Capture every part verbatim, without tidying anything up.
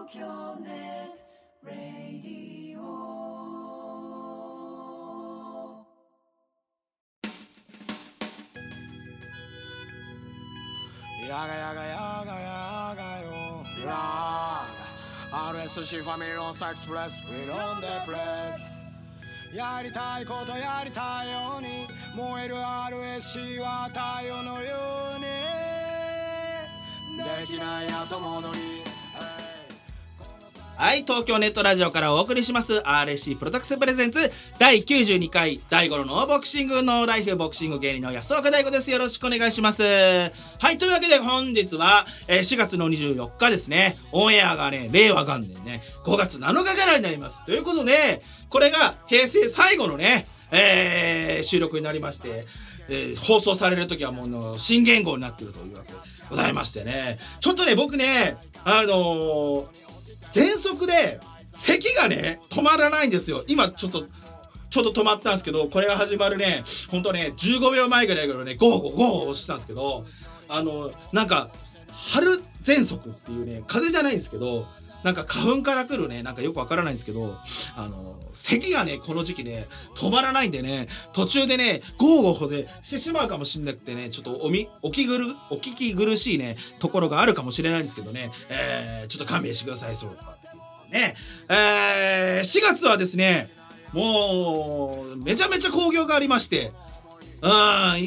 京ネットラディオ。 やがやがやがやがよラー アールエスシー ファミリーロンサエクスプレス We on the press やりたいことやりたいように燃える アールエスシー は太陽のようにできない後戻り。 はい、東京ネットラジオからお送りします アールエスシー プロダクツプレゼンツだいきゅうじゅうにかい大五郎のボクシングのライフボクシング芸人の安岡大吾です。よろしくお願いします。はい、というわけで本日はしがつのにじゅうよっかですね。オンエアがね令和元年ねごがつなのかからになります。ということでこれが平成最後のね、えー、収録になりまして、えー、放送される時はもうの新元号になっているというわけでございましてね、ちょっとね僕ねあのー喘息で咳がね止まらないんですよ。今ちょっとちょっと止まったんですけど、これが始まるねほんとねじゅうごびょうまえぐらいからねゴーゴーゴー押したんですけど、あのなんか春喘息っていうね風邪じゃないんですけど、なんか花粉から来るねなんかよくわからないんですけど、あの咳がねこの時期ね止まらないんでね途中でねゴーゴーでしてしまうかもしれなくてね、ちょっとおみおきぐるお聞き苦しいねところがあるかもしれないんですけどね、えー、ちょっと勘弁してください。そうかね、えー、しがつはですねもうめちゃめちゃ興行がありまして、うん、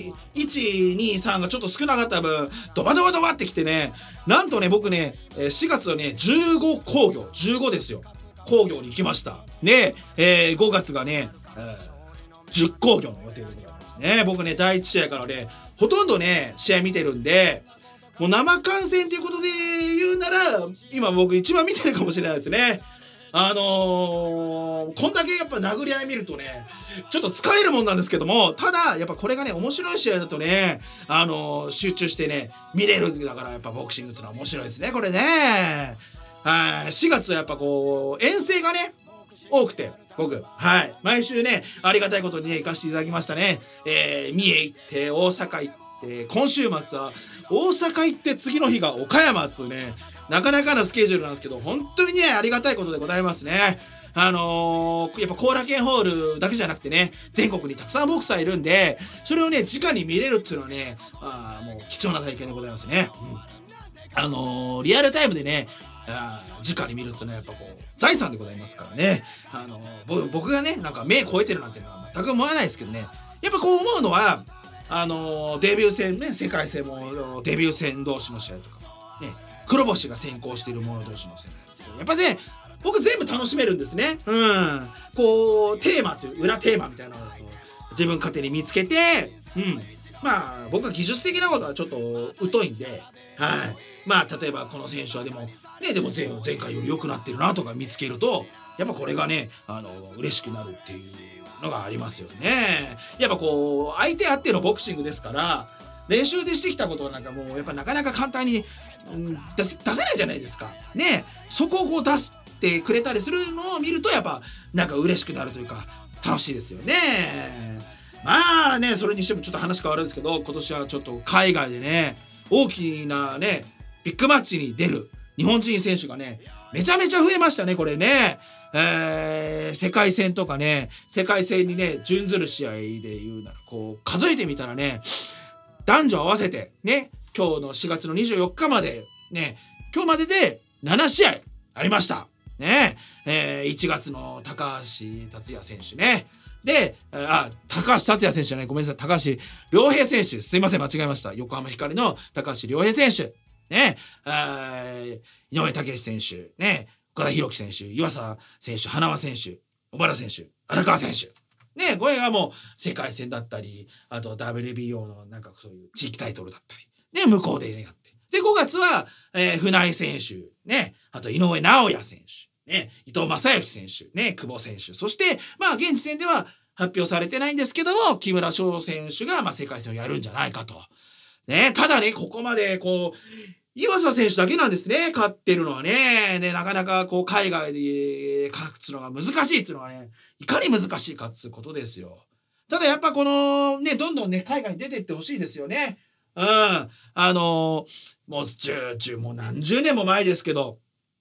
いち、に、さんがちょっと少なかった分ドバドバドバってきてね、なんとね僕ねしがつはねじゅうご興行じゅうごですよ興行に行きましたね。えー、ごがつがね、えー、じゅう興行の予定でございますね。僕ねだいいち試合からねほとんどね試合見てるんで、もう生観戦ということで言うなら今僕一番見てるかもしれないですね。あのー、こんだけやっぱ殴り合い見るとねちょっと疲れるもんなんですけども、ただやっぱこれがね面白い試合だとね、あのー、集中してね見れるんだから、やっぱボクシングってのは面白いですねこれね。はい、しがつはやっぱこう遠征がね多くて僕はい毎週ねありがたいことにね行かせていただきましたね。えー、三重行って大阪行って今週末は大阪行って次の日が岡山っつうねなかなかなスケジュールなんですけど、本当にねありがたいことでございますね。あのー、やっぱ後楽園ホールだけじゃなくてね全国にたくさんボクサーいるんで、それをね直に見れるっていうのはねあもう貴重な体験でございますね。うん、あのー、リアルタイムでねあ直に見るっていうのはやっぱこう財産でございますからね。あのー、僕がねなんか目超えてるなんていうのは全く思わないですけどね、やっぱこう思うのはあのー、デビュー戦ね世界戦もデビュー戦同士の試合とかね黒星が先行している者同士の戦やっぱね僕全部楽しめるんですね。うんこうテーマという裏テーマみたいなのを自分勝手に見つけて、うんまあ僕は技術的なことはちょっと疎いんで、はいまあ例えばこの選手はでもねでも 前, 前回より良くなってるなとか見つけるとやっぱこれがねあの嬉しくなるっていうのがありますよね。やっぱこう相手あってのボクシングですから練習でしてきたことなんかもうやっぱなかなか簡単に、うん、出せ、出せないじゃないですかね。そこをこう出してくれたりするのを見るとやっぱなんか嬉しくなるというか楽しいですよね。まあねそれにしてもちょっと話変わるんですけど、今年はちょっと海外でね大きなねビッグマッチに出る日本人選手がねめちゃめちゃ増えましたねこれね。えー、世界戦とかね世界戦にね準ずる試合で言うならこう数えてみたらね男女合わせてね今日のしがつのにじゅうよっかまでね今日まででななしあいありましたね。えー、いちがつの高橋達也選手ねであ高橋達也選手じゃないごめんなさい高橋良平選手すいません間違えました。横浜光の高橋良平選手ねえー、井上武史選手ね岡田裕樹選手湯浅選手花輪選手小原選手荒川選手ね、これがもう世界戦だったりあと ダブリュービーオー のなんかそういう地域タイトルだったりで向こうでねやってでごがつは、えー、船井選手ねあと井上尚弥選手ね伊藤正幸選手ね久保選手そしてまあ現時点では発表されてないんですけども木村翔選手がまあ世界戦をやるんじゃないかとね。ただねここまでこう湯浅選手だけなんですね勝ってるのはね。でなかなかこう海外で勝つのが難しいっていうのはねいかに難しいかっつうことですよ。ただやっぱこのねどんどんね海外に出ていってほしいですよね。うんあのー、もう十十もう何十年も前ですけど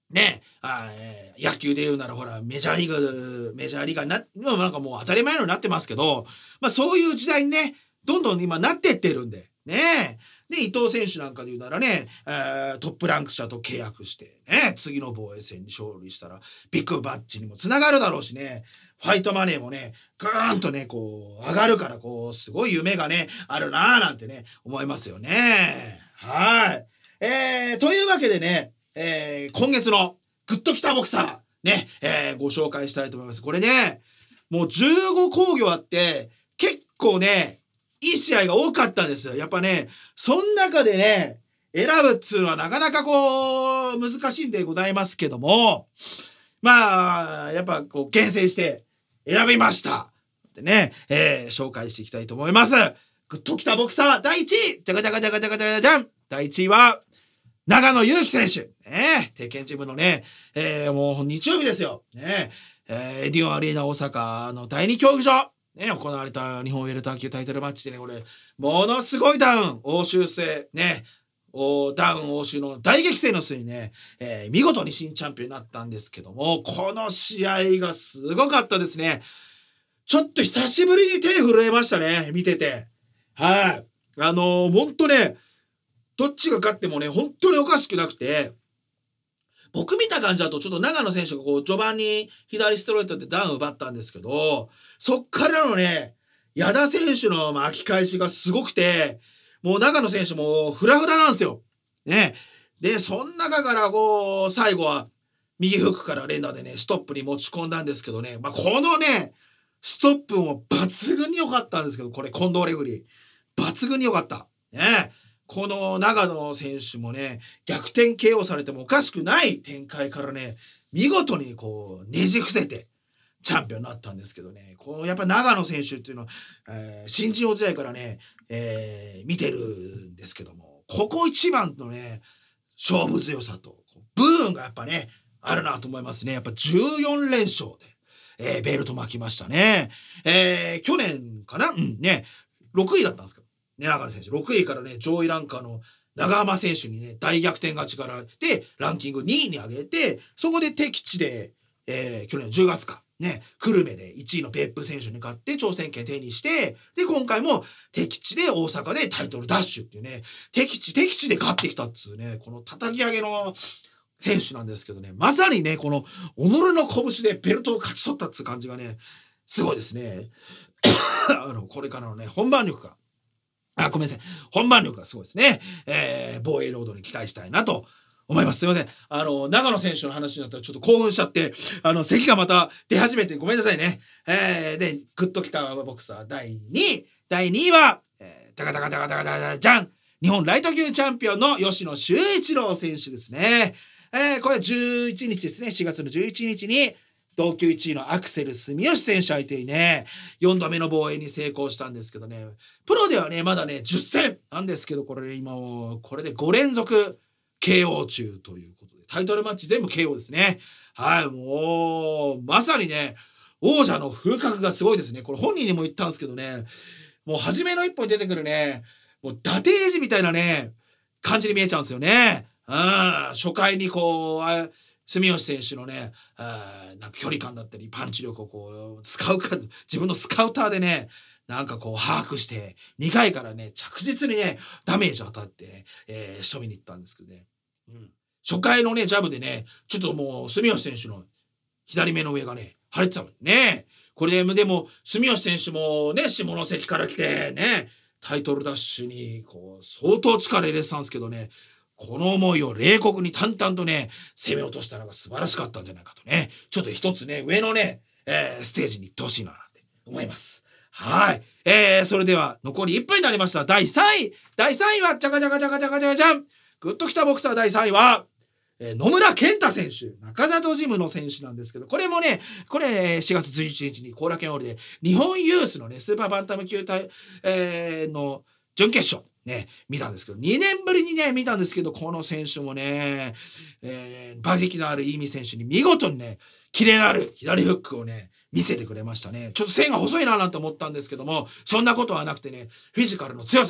ねあ、えー、野球で言うならほらメジャーリーグメジャーリーガーにな今なんかもう当たり前のようになってますけど、まあそういう時代にねどんどん今なってってるんでね。で伊藤選手なんかで言うならね、えー、トップランク社と契約してね次の防衛戦に勝利したらビッグバッジにもつながるだろうしね、ファイトマネーもねガーンとねこう上がるからこうすごい夢がねあるなーなんてね思いますよね。はい、えー、というわけでね、えー、今月のグッときたボクサーね、えー、ご紹介したいと思います。これねもうじゅうご興行あって結構ねいい試合が多かったんですよ。やっぱねその中でね選ぶっつうのはなかなかこう難しいんでございますけども、まあやっぱこう厳選して選びましたでね、えー、紹介していきたいと思います。グッときたボクサーだいいちいじゃがじゃがじゃがじゃがじゃがじゃんだいいちいは長野祐希選手ね、鉄拳チームのね、えー、もう日曜日ですよね、えー、エディオンアリーナ大阪のだいに競技場ね、行われた日本ウェルター級タイトルマッチでね、これ、ものすごいダウン、欧州制、ね、おダウン欧州の大激戦の末にね、えー、見事に新チャンピオンになったんですけども、この試合がすごかったですね。ちょっと久しぶりに手震えましたね、見てて。はい。あのー、ほんとね、どっちが勝ってもね、本当におかしくなくて、僕見た感じだとちょっと長野選手がこう序盤に左ストレートでダウン奪ったんですけど、そっからのね矢田選手の巻き返しがすごくて、もう長野選手もフラフラなんですよね。でそん中からこう最後は右フックから連打でねストップに持ち込んだんですけどね、まあ、このねストップも抜群に良かったんですけど、これ近藤レフリー抜群に良かったね。この長野選手もね逆転 ケーオー されてもおかしくない展開からね見事にこうねじ伏せてチャンピオンになったんですけどね、このやっぱ長野選手っていうのは、えー、新人王時代からね、えー、見てるんですけども、ここ一番のね勝負強さとブーンがやっぱねあるなと思いますね。やっぱじゅうよんれんしょうで、えー、ベルト巻きましたね。えー、去年かな、うんねろくいだったんですけどね、長野選手ろくいからね上位ランカーの長浜選手にね大逆転勝ちからでランキングにいに上げて、そこで敵地で、えー、去年じゅうがつかね久留米でいちいの別府選手に勝って挑戦権手にして、で今回も敵地で大阪でタイトルダッシュっていうね敵地敵地で勝ってきたっつうねこの叩き上げの選手なんですけどね、まさにねこの己の拳でベルトを勝ち取ったっつう感じがねすごいですねあのこれからのね本番力があ、ごめんなさい。本番力がすごいですね。えー、防衛ロードに期待したいなと思います。すいません。あの、長野選手の話になったらちょっと興奮しちゃって、あの、咳がまた出始めてごめんなさいね。えー、で、グッときたボクサーだいにい。だいにいは、えー、タカタカタカタカタカじゃん日本ライト級チャンピオンの吉野修一郎選手ですね。えー、これじゅういちにちですね。しがつのじゅういちにちに、同級いちいのアクセル住吉選手相手にねよんどめの防衛に成功したんですけどね、プロではねまだねじゅっせんなんですけど、これ今これでごれんぞく ケーオー 中ということでタイトルマッチ全部 ケーオー ですね。はい、もうまさにね王者の風格がすごいですね。これ本人にも言ったんですけどね、もう初めの一歩に出てくるねもう伊達英二みたいなね感じに見えちゃうんですよね。うん、初回にこうあ住吉選手のね、あなんか距離感だったりパンチ力をこうスカウか自分のスカウターでねなんかこう把握してにかいからね着実にねダメージ当たってね、えー、仕留めに行ったんですけどね、うん、初回のねジャブでねちょっともう住吉選手の左目の上がね腫れてたもんね。これででも住吉選手もね下関から来てねタイトルダッシュにこう相当力入れてたんですけどね、この思いを冷酷に淡々とね攻め落としたのが素晴らしかったんじゃないかとね、ちょっと一つね上のね、えー、ステージに行ってほしいななんて思います。はい、えー、それでは残りいっぷんになりました。だいさんいだいさんいはジャカジャカジャカジャカジャカジャングッときたボクサーだいさんいは、えー、野村健太選手中里ジムの選手なんですけど、これもねこれしがつじゅういちにちに後楽園ホールで日本ユースのねスーパーバンタム級隊、えー、の準決勝ね、見たんですけどにねんぶりにね見たんですけど、この選手もね、えー、馬力のある飯見選手に見事にねキレのある左フックをね見せてくれましたね。ちょっと線が細いななんて思ったんですけども、そんなことはなくてねフィジカルの強さも、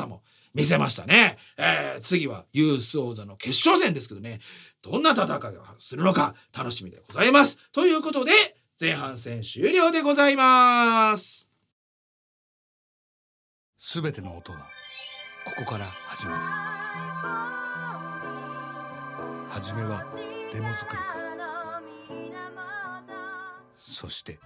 見せましたね。えー、次はユース王座の決勝戦ですけどね、どんな戦いをするのか楽しみでございます。ということで前半戦終了でございます。 すべての音はここから始まる。はじめはデモ作りから、そして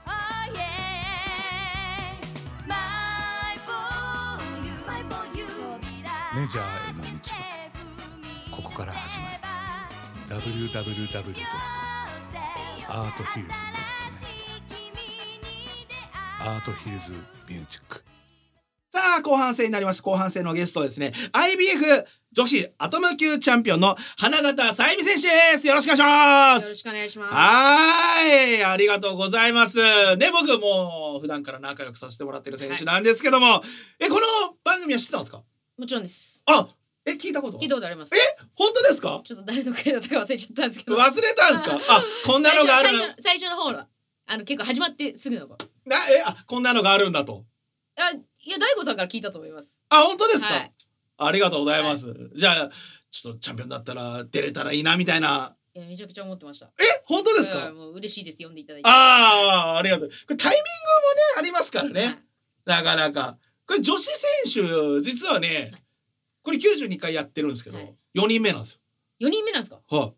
メジャーへの道もここから始まる。 ダブリューダブリューダブリュー ドット アートヒルズ ドット ネット アートヒルズミュージック。 さあ後半戦になります。後半戦のゲストはですね アイビーエフ 女子アトム級チャンピオンの花形さゆみ選手です。よろしくお願いします。 よろしくお願いします。 はい、ありがとうございますね。僕も普段から仲良くさせてもらってる選手なんですけども、はい、えこの番組は知ってたんですか？ もちろんです。 あ、え聞いたこと聞いたことあります。 え本当ですか？ ちょっと誰の回だったか忘れちゃったんですけど。 忘れたんですか？あ、こんなのがあるの。 最初、最初の方はあの結構始まってすぐの頃。 なえあこんなのがあるんだと。 あいや大悟さんから聞いたと思います。 あ本当ですか？ はい、 ありがとうございます。 はい、 じゃあちょっとチャンピオンだったら出れたらいいなみたいな。 いやめちゃくちゃ思ってました。 え本当ですか？ もう嬉しいです。読んでいただいて。 ああありがとう。これタイミングもねありますからね。はい、なかなかこれ女子選手実はねこれきゅうじゅうにかいやってるんですけど、はい、よにんめなんですよ。 よにんめなんですか？ はい、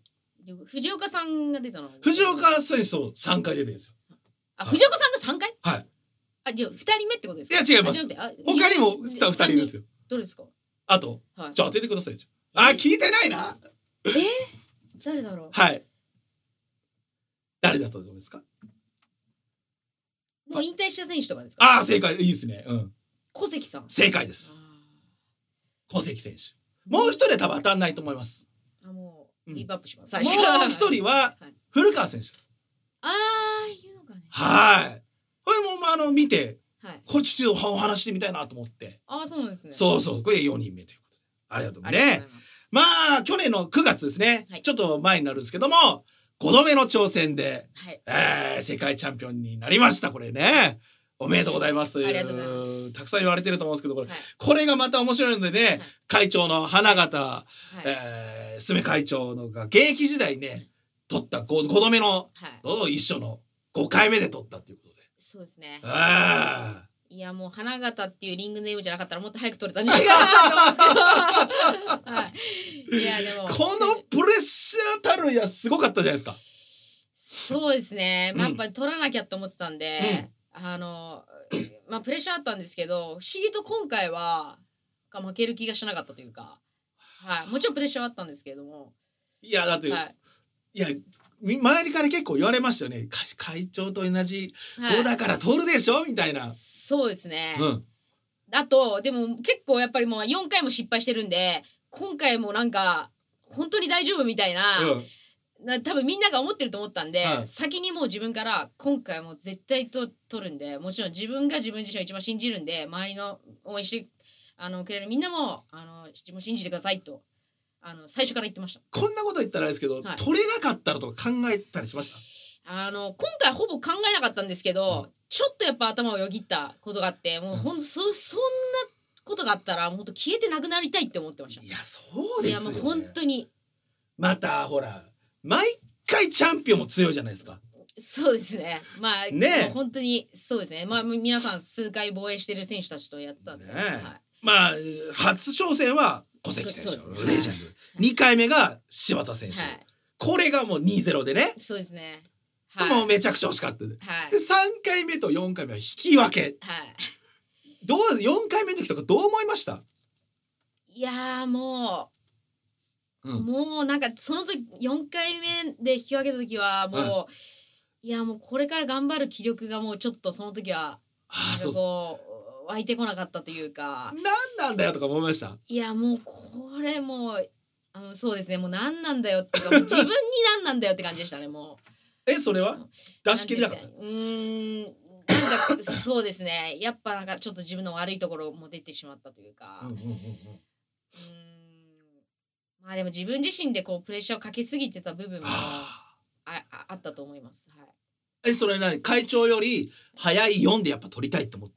藤岡さんが出たの。 藤岡選手とさんかい出てるんですよ。 あ藤岡さんがさんかい？ はい。 あじゃあふたりめってことですか？ いや違います。他にもふたりいるんですよ。 どれですか？ あと、はい、じゃあ当ててください。あ聞いてないな。 えー、誰だろう。 はい。誰だと思いますか？ もう引退した選手とかですか？ ああ正解いいですね。うん。 小関さん。 正解です。小関選手。もう一人は多分当たんないと思います。 あもうギブアップします。もう一人は古川選手です。 ああいうのかね。 はい。これもまああの見て、 はい、 これちょっとお話してみたいなと思って。 ああそうなんですね。 そうそうこれよにんめということでありがとうね。まあ去年のくがつですね、はい、ちょっと前になるんですけどもごどめの挑戦で、はいえー、世界チャンピオンになりました。これねおめでとうございますという、 ありがとうございます。 たくさん言われてると思うんですけどこれ、はい、これがまた面白いのでね、はい、会長の花形、はいえー、須目会長のが現役時代ね取った 5, 5度目の、はい、一緒のごかいめで取ったっていうことでそうですね。 あいやもう花形っていうリングネームじゃなかったらもっと早く取れたんじゃないかなと思うんですけど、はい、いやでもこのプレッシャーたるやすごかったじゃないですか。 そうですね、まあ、やっぱり取らなきゃと思ってたんで、うん、あのまあプレッシャーあったんですけど不思議と今回は負ける気がしなかったというか、はい、もちろんプレッシャーはあったんですけれどもいやだって、はい、いや周りから結構言われましたよね。会長と同じごだから取るでしょ、はい、みたいな。 そうですね、 うん、 あとでも結構やっぱりもうよんかいも失敗してるんで今回もなんか本当に大丈夫みたいな、うんな多分みんなが思ってると思ったんで、はい、先にもう自分から今回も絶対と取るんでもちろん自分が自分自身を一番信じるんで周りの応援してあのくれるみんなもあの自分を信じてくださいとあの最初から言ってました。 こんなこと言ったらあれですけど、はい、取れなかったらとか考えたりしました？ あの今回ほぼ考えなかったんですけど、うん、ちょっとやっぱ頭をよぎったことがあってもうほんと、うん、そ, そんなことがあったらもうほんと消えてなくなりたいって思ってました。 いやそうですよね。 いやもう本当にまたほら毎回チャンピオンも強いじゃないですか。 そうですね。まあ、 ね、 本当にそうですね。まあ皆さん数回防衛してる選手たちとやってたんで、ねはい、 まあ初挑戦は小関選手、ね、レジェンド、はい、にかいめが柴田選手、はい、これがもう にたいゼロ でね。 そうですね。 はい、もうめちゃくちゃ惜しかったで、はい、でさんかいめとよんかいめは引き分け。はい、どうよんかいめの時とかどう思いました？ いやーもう。うん、もうなんかその時よんかいめで引き分けた時はもう、うん、いやもうこれから頑張る気力がもうちょっとその時はなんかこう湧いてこなかったというか何なんだよとか思いました？いやもうこれもうあのそうですねもう何なんだよっていうかもう自分に何なんだよって感じでしたねもうえそれは出し切りだからうーんなんかそうですねやっぱなんかちょっと自分の悪いところも出てしまったというかうんうんうんうんうーんまあでも自分自身でこうプレッシャーをかけすぎてた部分も あ, あ, あったと思います。はい、 えそれ何会長より早いよんでやっぱ取りたいって思った？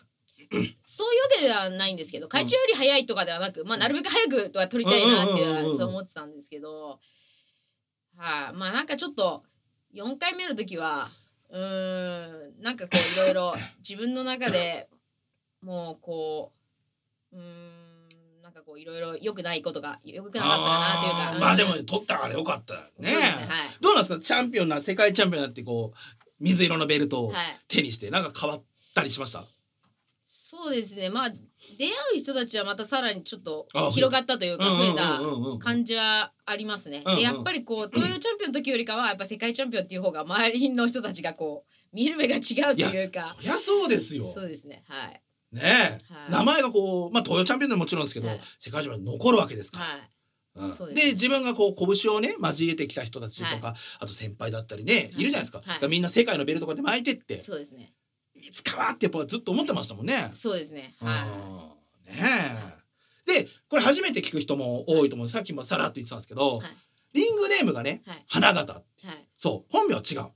そういうわけではないんですけど、会長より早いとかではなく、まあなるべく早くとは取りたいなっていうのはそう思ってたんですけど、はい、まあなんかちょっとよんかいめの時はうーんなんかこういろいろ自分の中でもうこううーんなんかこういろいろ良くないことが良くなかったかなというか、うん、 まあでも取ったから良かったね。 そうですね、はい、 どうなんですかチャンピオンな世界チャンピオンになってこう水色のベルトを手にしてなんか変わったりしました？ そうですね、まあ出会う人たちはまたさらにちょっと広がったというか増えた感じはありますね。でやっぱりこう東洋チャンピオンの時よりかはやっぱ世界チャンピオンっていう方が周りの人たちがこう見る目が違うというか。 いやそりゃそうですよ。 そうですね、はいねえ、はい、名前がこうまあ東洋チャンピオンでももちろんですけど、はい、世界チャンピオン残るわけですから。はいうん、で, で自分がこう拳をね交えてきた人たちとか、はい、あと先輩だったりね、はい、いるじゃないですか、はい、みんな世界のベルトとかで巻いてってそうですねいつかはってやっぱずっと思ってましたもんね。 そうですね、 はい、ねえでこれ初めて聞く人も多いと思う、はい、さっきもさらっと言ってたんですけど、はい、リングネームがね、はい、花形、はい、そう本名は違う、はい、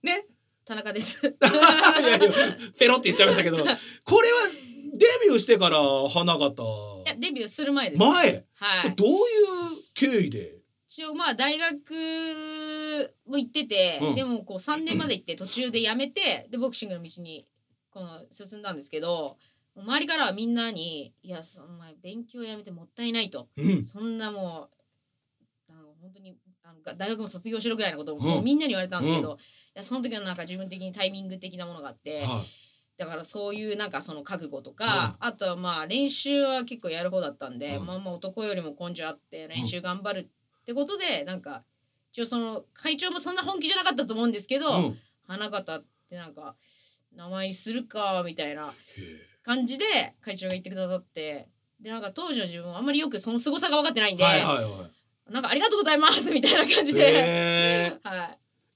ね田中ですいやいやペロって言っちゃいましたけどこれはデビューしてから花形いやデビューする前です前、 はい、 どういう経緯で一応まあ大学も行ってて、うん、でもこうさんねんまで行って途中で辞めてでボクシングの道にこの進んだんですけど周りからはみんなにいやそお前勉強やめてもったいないと、うん、そんなもうあの本当にあの大学も卒業しろぐらいのことを、うん、もうみんなに言われたんですけど、うん、いやその時のなんか自分的にタイミング的なものがあって、はい、だからそういうなんかその覚悟とか、うん、あとはまあ練習は結構やる方だったんで、うん、まあまあ男よりも根性あって練習頑張るってことで、うん、なんか一応その会長もそんな本気じゃなかったと思うんですけど、うん、花形ってなんか名前にするかみたいな感じで会長が言ってくださってでなんか当時の自分はあんまりよくその凄さが分かってないんで、はいはいはい、なんかありがとうございますみたいな感じで、 はい、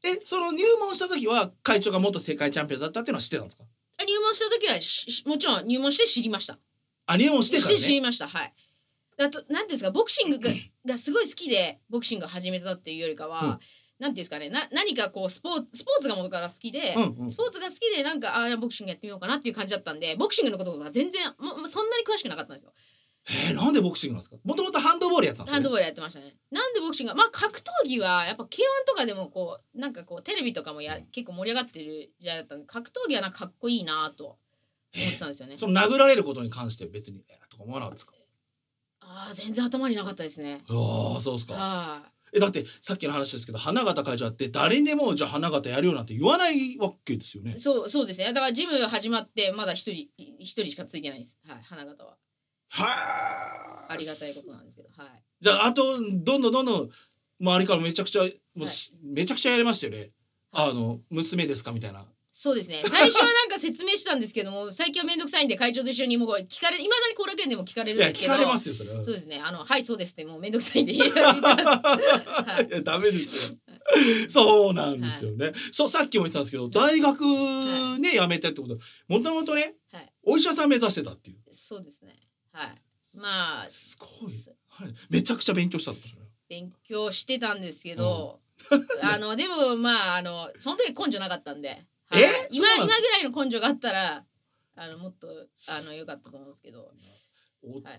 えその入門した時は会長が元世界チャンピオンだったっていうのは知ってたんですか？ 入門した時はしもちろん入門して知りました。 あ入門してからね。 知りましたはい。あとなんていうんですかボクシングががすごい好きでボクシングを始めたっていうよりかは、うん、なんていうんですかねな何かこうスポーツスポーツが元から好きで、うんうん、スポーツが好きでなんかあボクシングやってみようかなっていう感じだったんでボクシングのことが全然もそんなに詳しくなかったんですよ。 えー、なんでボクシングなんですか？もともとハンドボールやったんですか、ね、 ハンドボールやってましたね。なんでボクシングまあ格闘技はやっぱ ケーワン とかでもこうなんかこうテレビとかもや、うん、結構盛り上がってる時代だったんで格闘技はなんかかっこいいなと思ってたんですよね。 その殴られることに関して別にとか思わなかったですか？ ああ全然頭になかったですね。 ああそうですか。はえだってさっきの話ですけど花形会長って誰にでもじゃあ花形やるよなんて言わないわけですよね。 そうそうですね。だからジム始まってまだ一人一人しかついてないです。はい花形は。はあ。ありがたいことなんですけど。はい。 じゃああとどんどんどんどん周りからめちゃくちゃもう、はい、めちゃくちゃやりましたよね。はい、あの娘ですかみたいな。 そうですね最初はなんか説明したんですけども最近はめんどくさいんで会長と一緒にもう聞かれいまだに後楽園でも聞かれるんですけどいや聞かれますよそれは。 そうですねあのはいそうですってもうめんどくさいんで言います、 はい、いやダメですよそうなんですよね、はい、そうさっきも言ってたんですけど大学ね、はい、辞めてってこともともとね、はい、お医者さん目指してたっていう。 そうですねはいまあすごい、はい、めちゃくちゃ勉強したんですよね。 勉強してたんですけど、うん、あのでもまああのその時根性なかったんでえ今今ぐらいの根性があったらあのもっとあの良かったと思うんですけど、はい、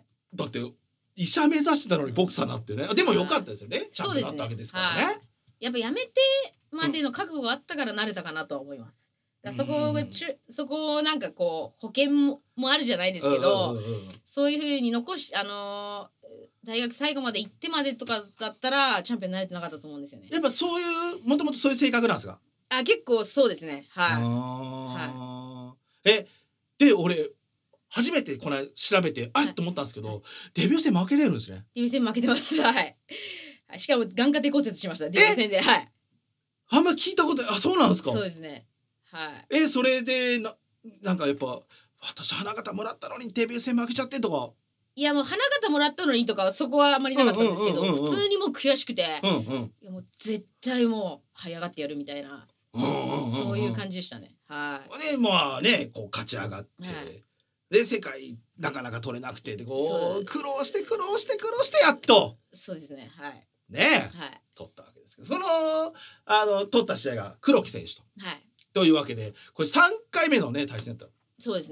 だって医者目指してたのにボクサーになってねでも良かったですよね、はい、ちゃんとなったわけですからね、はい、 やっぱやめてまでの覚悟があったから慣れたかなとは思います。だからそこがちゅそこをなんかこう保険 も, もあるじゃないですけど、うんうんうんうん、そういう風に残しあのー、大学最後まで行ってまでとかだったらチャンピオンになれてなかったと思うんですよね。 やっぱそういうもともとそういう性格なんですか？ あ結構そうですねはい、 はい、えで俺初めてこの調べてあっと思ったんですけど、はい、デビュー戦負けてるんですね。 デビュー戦負けてますはいしかも眼下底骨折しましたデビュー戦ではいあんま聞いたことあそうなんですか？ そうですねはいえそれでななんかやっぱ私花形もらったのにデビュー戦負けちゃってとかいやもう花形もらったのにとかそこはあんまりなかったんですけど、うんうんうんうん、普通にもう悔しくて、うんうん、いやもう絶対もう這い上がってやるみたいなうんうんうんうん、そういう感じでしたね。はい。 でまあねこう勝ち上がって、はい、で世界なかなか取れなくてでこう苦労して苦労して苦労してやっとそうですねはいねはい、取ったわけですけどそのあの取った試合が黒木選手と、はい、というわけでこれさんかいめのね対戦だった。 そうですね。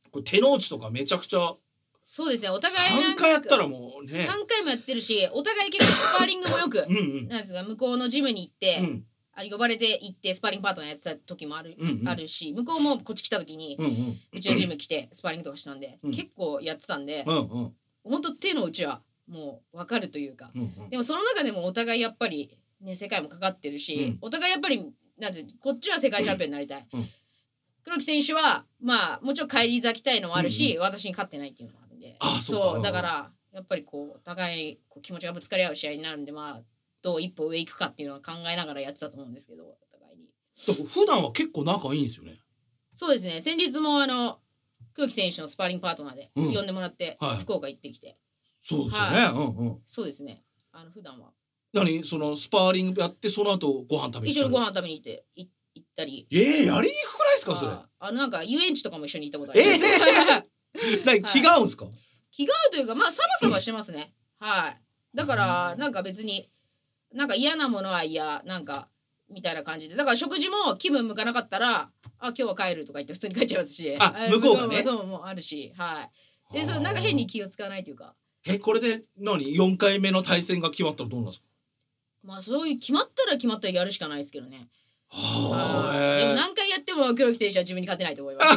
これ手の内とかめちゃくちゃそうですね、お互いなんかさんかいやったらもうねさんかいもやってるし、お互い結構スパーリングもよくうんうんなんですか、向こうのジムに行って、 うんあ呼ばれて行ってスパーリングパートナーやってた時もある、 うんうんあるし、向こうもこっち来た時に、 うんうんうちのジム来てスパーリングとかしたんで、 うん結構やってたんで、 うんうんほんと手の内はもう分かるというか、 うんうんでもその中でもお互いやっぱりね世界もかかってるし、 うんお互いやっぱりなんてこっちは世界チャンピオンになりたい、 うん黒木選手はまあもちろん返り咲きたいのもあるし、 うん私に勝ってないっていうのもあるんで、 ああそうかそうだからやっぱりこうお互いこう気持ちがぶつかり合う試合になるんで、まあどう一歩上行くかっていうのは考えながらやってたと思うんですけど、お互いに。 だから普段は結構仲いいんですよね。 そうですね、先日もあの黒木選手のスパーリングパートナーでうん呼んでもらって、 はい福岡行ってきて、 そうですよね、 はうんうんそうですね、あの普段は何そのスパーリングやってその後ご飯食べに一緒にご行った飯食べに行ってい行ったり、 えー、やりにくくないですかそれ。 ああのなんか遊園地とかも一緒に行ったことあります。 え何気が合うんですか。 気が合うというかまあサバサバしてますね、はいだからなんか別になんか嫌なものは嫌なんかみたいな感じで、だから食事も気分向かなかったらあ今日は帰るとか言って普通に帰っちゃいますし、 あ向こうがねもそうもあるし、はいでそうなんか変に気を使わないというか、 えこれで何よんかいめの対戦が決まったらどうなんですか。 まあそういう決まったら決まったらやるしかないですけどね。 ははいでもあ何回やっても黒木選手は自分に勝てないと思います。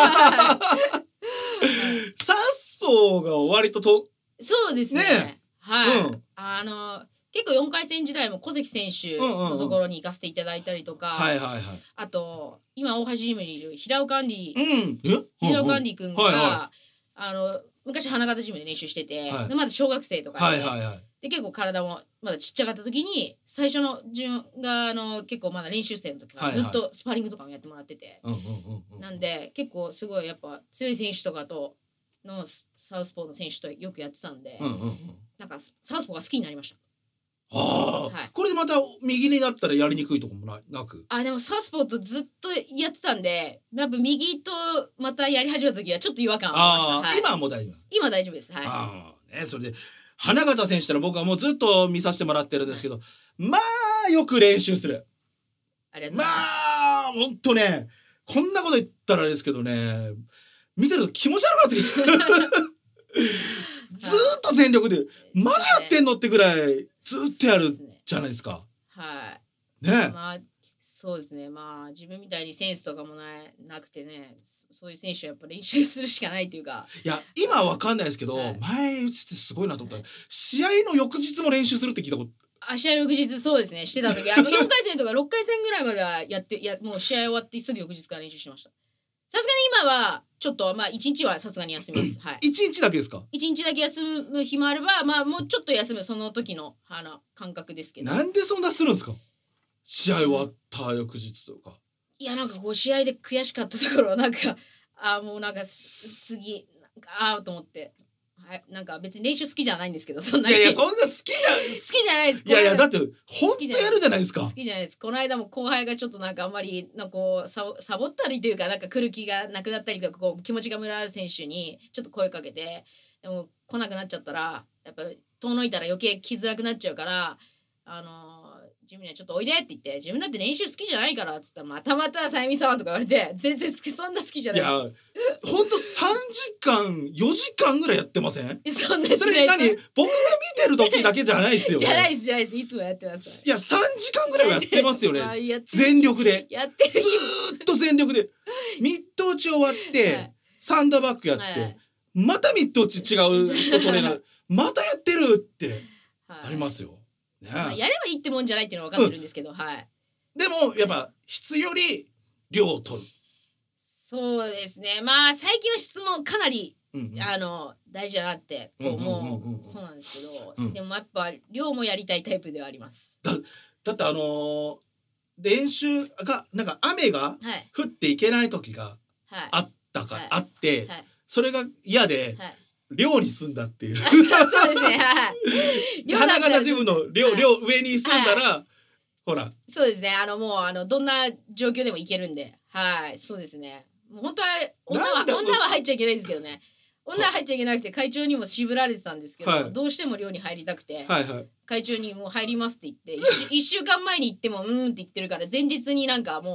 サスポーが割ととそうですね。 ねはい、 うんあの結構よんかい戦時代も小関選手のところに行かせていただいたりとか、 はいはいはいあと今大橋ジムにいる平岡アンディ、 うんえ平岡アンディ君が、 はいはあの昔花形ジムで練習してて、 はいでまだ小学生とかで,、 はいはいはいで結構体もまだちっちゃかった時に最初の順があの結構まだ練習生の時からはいはいずっとスパーリングとかもやってもらってて、 うんうんうんうんなんで結構すごいやっぱ強い選手とかとのサウスポーの選手とよくやってたんで、 うんうんうんなんかサウスポーが好きになりました。 ああ、 はいこれでまた右になったらやりにくいとこもななく。 あでもサウスポーとずっとやってたんでやっぱ右とまたやり始めた時はちょっと違和感ありました、 ああ、 はい、 今はもう大丈夫。 今大丈夫ですはいああねそれで花形選手ってのは僕はもうずっと見させてもらってるんですけど、まあよく練習する。 ありがとうごまざいます、 あほんとねこんなこと言ったらあれですけどね見てると気持ち悪くなってくる。ずーっと全力でまだやってんのってぐらいずーっとやるじゃないですか。 はいねまあそうですねまあ自分みたいにセンスとかもななくてねそそういう選手はやっぱ練習するしかないというかいや今はわかんないですけど、 はい前打ちってすごいなと思ったら試合の翌日も練習するって聞いたことあ試合翌日そうですねしてた時あのよんかい戦とかろっかい戦ぐらいまではやっていやもう試合終わってすぐ翌日から練習してました。さすがに今はちょっとまあいちにちはさすがに休みますはいいちにちだけですか。 いちにちだけ休む日もあればまあもうちょっと休むその時のあの感覚ですけど、 なんでそんなするんですか試合終わった翌日とか。 いやなんかこう試合で悔しかったところはなんかあもうなんかす次なんかああと思ってはいなんか別に練習好きじゃないんですけどそんないにやいやそんな好きじゃん。 好きじゃないですいやいやこの間だって本当やるじゃないですか好。きじゃないですこの間も後輩がちょっとなんかあんまりなんかこうサボサボったりというかなんか来る気がなくなったりとかこう気持ちがムラある選手にちょっと声かけてでも来なくなっちゃったらやっぱ遠のいたら余計来づらくなっちゃうからあのージムにはちょっとおいでって言って自分だって練習好きじゃないからっつったらまたまたさゆみさんとか言われて全然好きそんな好きじゃないいや本当三時間よじかんぐらいやってません。 ですそんなそれ何僕が見てる時だけじゃないですよね。 じゃないですじゃないですいつもやってますいやさんじかんぐらいはやってますよね。 あやってる全力でやってるずーっと全力でミット打ち終わって、 はいサンダーバッグやって、 はいまたミット打ち違う人トレーナーまたやってるってありますよ、ねまあ、やればいいってもんじゃないっていうのは分かってるんですけど、うん、はいでもやっぱ質より量を取る。 そうですねまあ最近は質もかなり、 うんうん、 あの大事だなってこう思う、 うんうんうんうんそうなんですけど、 うんでもやっぱ量もやりたいタイプではありますだ, だってあのー練習がなんか雨がはい降っていけない時がはいあったか、 はいあって、 はいそれが嫌で、 はい寮に住んだっていうそうですねはい量だったら花形ジムの寮、 はい寮上に住んだら、ほらそうですねあのもうあのどんな状況でもいけるんではいそうですねもう本当は女はなんだそ女は入っちゃいけないんですけどね女は入っちゃいけなくて会長にも渋られてたんですけど、 はいどうしても寮に入りたくて、 はいはい会長にもう入りますって言って一週一週間前に行ってもうーんって言ってるから前日になんかもう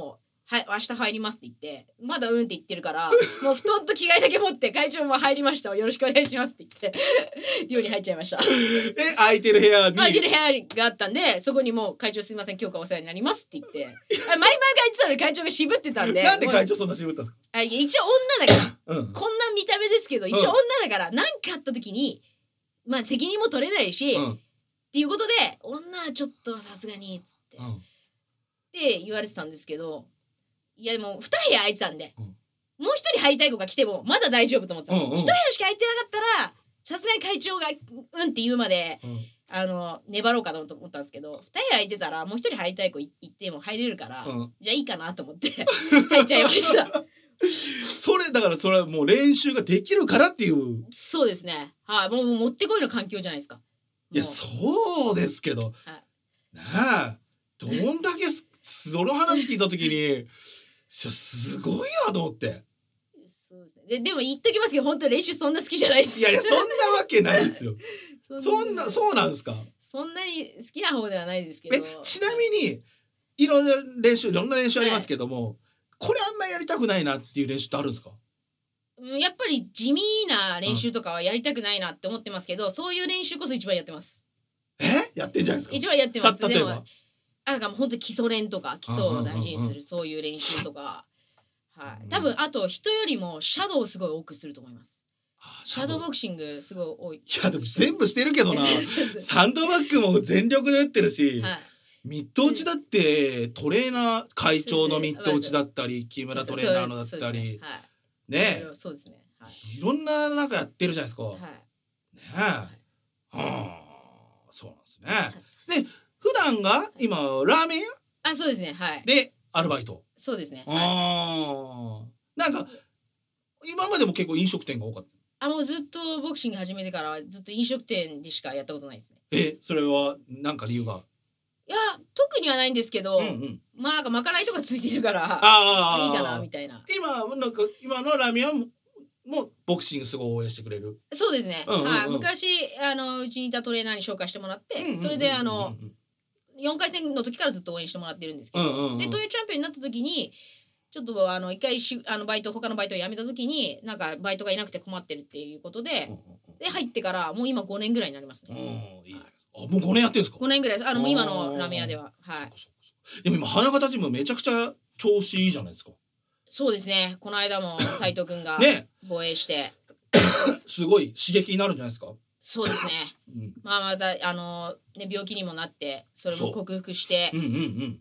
はい明日入りますって言ってまだうんって言ってるからもう布団と着替えだけ持って会長も入りましたよろしくお願いしますって言って寮に入っちゃいました。 え空いてる部屋に空いてる部屋があったんでそこにもう会長すいません今日からお世話になりますって言ってあ前々が言ってたのに会長が渋ってたんでなんで会長そんな渋ったんですか。 あ一応女だから、 うん、 こんな見た目ですけど一応女だから何、うん、かあった時にまあ責任も取れないし、うん、っていうことで女はちょっとさすがにっつって、うん、って言われてたんですけどいやでもに部屋空いてたんで、うん、もう一人入りたい子が来てもまだ大丈夫と思ってたの、うんうん、一部屋しか空いてなかったらさすがに会長がうんって言うまで、うん、あの粘ろうかと思ったんですけどに部屋空いてたらもう一人入りたい子行っても入れるから、うん、じゃあいいかなと思って入っちゃいましたそれだからそれはもう練習ができるからっていうそうですねはい、あ、もうもってこいの環境じゃないですか。 いやそうですけど、はい、なあどんだけその話聞いた時にすごいなと思ってそうですね。で、でも言っときますけど本当に練習そんな好きじゃないです。 いやいやそんなわけないですよそんなそうなんですか。 そんなに好きな方ではないですけど。 えちなみにいろんな練習いろんな練習ありますけども、はい、これあんまりやりたくないなっていう練習ってあるんですか。 やっぱり地味な練習とかはやりたくないなって思ってますけど、うん、そういう練習こそ一番やってます。 えやってんじゃないですか。 一番やってます。 た例えばあなんかもう本当基礎練とか基礎を大事にするそういう練習とか、はい、多分あと人よりもシャドウをすごい多くすると思います。シャドウボクシングすごい多い。 いやでも全部してるけどなサンドバッグも全力で打ってるし、はい、ミット打ちだってトレーナー会長のミット打ちだったり木村トレーナーのだったりねえそうですね、はい、いろんななんかやってるじゃないですか、はい、ねえ、はい、はあそうなんですね、はい、で普段が今ラーメン屋あそうですねはいでアルバイトそうですね、 はい、あなんか今までも結構飲食店が多かった。 あもうずっとボクシング始めてからずっと飲食店でしかやったことないですね。 えそれはなんか理由が。 いや特にはないんですけど、うんうん、まあなんかまかないとかついてるからあいいかなみたいな。 今なんか今のラーメンはもうボクシングすごい応援してくれる。 そうですね、うんうんうんはい、昔あのうちにいたトレーナーに紹介してもらって、うんうんうんうん、それであのよんかい戦の時からずっと応援してもらってるんですけど、うんうんうん、で東洋チャンピオンになった時にちょっとあの一回しあのバイト他のバイトを辞めた時になんかバイトがいなくて困ってるっていうことで、うんうんうん、で入ってからもう今ごねんぐらいになりますね。 うんいいあもうごねんやってるんですか。 ごねんぐらいですあの今のラーメン屋でははい。 でも今花形チームめちゃくちゃ調子いいじゃないですか。 そうですねこの間も斉藤くんが防衛して、 ね、すごい刺激になるんじゃないですか。 そうですね、うん、まあまたあの、ね、病気にもなってそれも克服して、うんうんうん、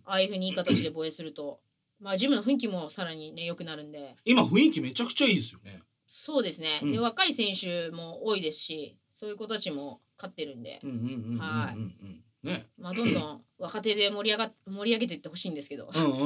ああいうふうにいい形で防衛するとまあジムの雰囲気もさらにね良くなるんで今雰囲気めちゃくちゃいいですよね。 そうですね、うん、で若い選手も多いですしそういう子たちも勝ってるんではいねまあどんどん若手で盛り上が盛り上げていってほしいんですけどうんうん、うん、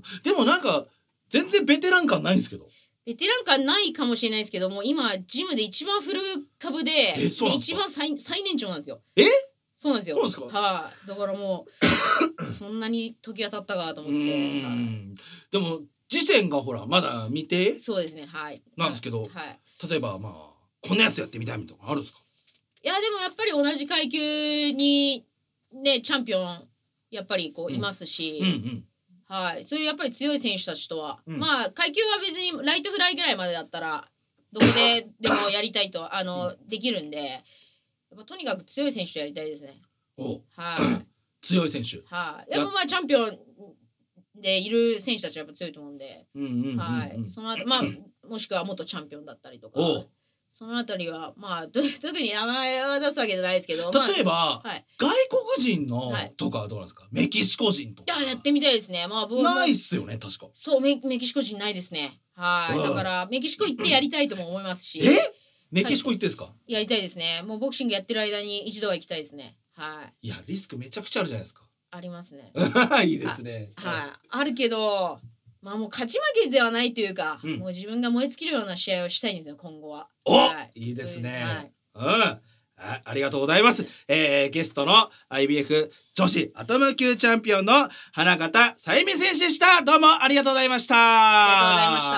でもなんか全然ベテラン感ないんですけど。 ベテラン感ないかもしれないですけども今ジムで一番古株 で, で一番 最, 最年長なんですよ。 えそうなんですよ。 そうですか。 はい、あ、だからもうそんなに時が経ったかと思って。 うんでも次戦がほらまだ未定そうですねはいなんですけど、はい、例えばまあこんなやつやってみたいみたいなのあるんですか。 いやでもやっぱり同じ階級にねチャンピオンやっぱりこういますし、うんうんうんはい、そういうやっぱり強い選手たちとは、うん、まあ階級は別にライトフライぐらいまでだったらどこででもやりたいとあの、うん、できるんでやっぱとにかく強い選手とやりたいですね。 おはい、強い選手はい、やっぱまあチャンピオンでいる選手たちはやっぱ強いと思うんで、うんうんうんうん、はいその後まあもしくは元チャンピオンだったりとかそのあたりはまあ特に名前は出すわけじゃないですけど例えば、 まあはい、 外国人のとかはどうなんですか。メキシコ人とかいややってみたいですね。まあ僕ないっすよね確か。 そう メ, メキシコ人ないですね。はいだからメキシコ行ってやりたいとも思いますしえメキシコ行ってですか、はい、 やりたいですね。もうボクシングやってる間に一度は行きたいですね。はいいやリスクめちゃくちゃあるじゃないですか。 ありますねいいですねはい、あるけどまあもう勝ち負けではないというか、うん、もう自分が燃え尽きるような試合をしたいんですよ今後は。 お、はい、いいですね。はい、うんあ、ありがとうございます、えー、ゲストの アイビーエフ 女子アトム級チャンピオンの花形さゆみ選手でした。どうもありがとうございました。 ありがとうございました。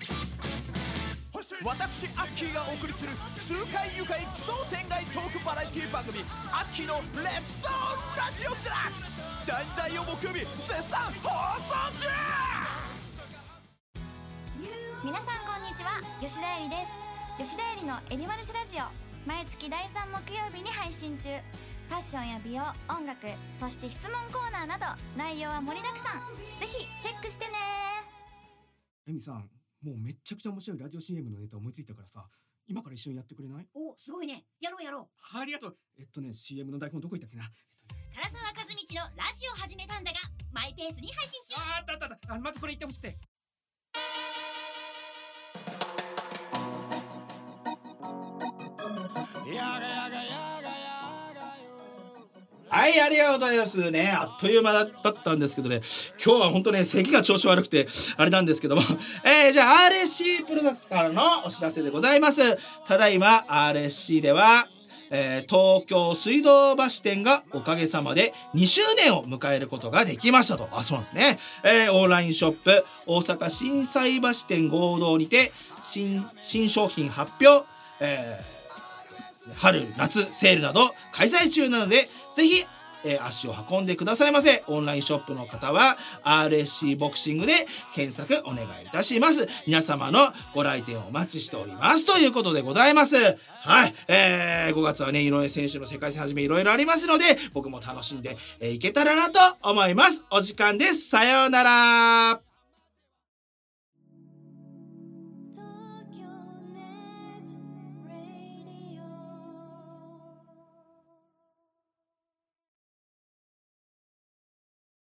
私アッキーがお送りする痛快愉快奇想天外トークバラエティティ番組秋のレッツトーンラジオデラックス大々を木曜日絶賛放送中。 皆さんこんにちは、吉田えりです。吉田えりのえりまるしラジオ、毎月だいさん木曜日に配信中。ファッションや美容、音楽、そして質問コーナーなど内容は盛りだくさん。ぜひチェックしてね。 エミさん、もうめっちゃくちゃ面白いラジオ シーエム のネタ思いついたからさ、今から一緒にやってくれない？ お、すごいね。やろうやろう。 ありがとう。えっとね シーエム の台本どこ行ったっけな。 唐沢和道のラジオ始めたんだがマイペースに配信中。 あったあったあった。あ、まずこれ言ってほしくて。やがやがやがやがよ。 はい、ありがとうございますね。あっという間だったんですけどね、今日は本当ね咳が調子悪くてあれなんですけどもえー、じゃあ アールエスシー プロダクツからのお知らせでございます。ただいま アールエスシー ではえー、東京水道橋店がおかげさまでにしゅうねんを迎えることができましたと。あ、そうなんですね。えー、オンラインショップ大阪心斎橋店合同にて 新, 新商品発表、えー、春夏セールなど開催中なので、ぜひえー、足を運んでくださいませ。オンラインショップの方は アールエスシー ボクシングで検索お願いいたします。皆様のご来店をお待ちしておりますということでございます。はい、えー、ごがつはね井上選手の世界戦はじめいろいろありますので、僕も楽しんでいけたらなと思います。お時間です。さようなら。